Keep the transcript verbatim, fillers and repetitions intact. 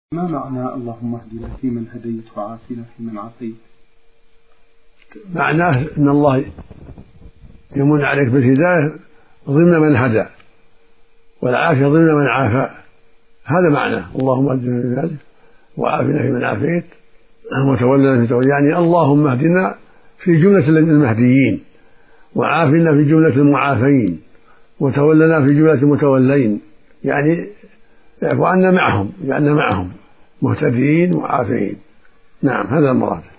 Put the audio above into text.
ما معنى اللهم اهدنا فيمن هديت وعافنا فيمن عافيت؟ معناه أن الله يمن عليك بالهداية ضمن من هدى والعافية ضمن من عافى. هذا معناه اللهم اهدنا في ذلك وعافنا فيمن عافيت وتولنا في توليت، يعني اللهم اهدنا في جملة المهديين وعافنا في جملة المعافين وتولنا في جملة المتولين، يعني يعفو عنا معهم، يعني معهم مهتدين وعافين. نعم، هذا المراد.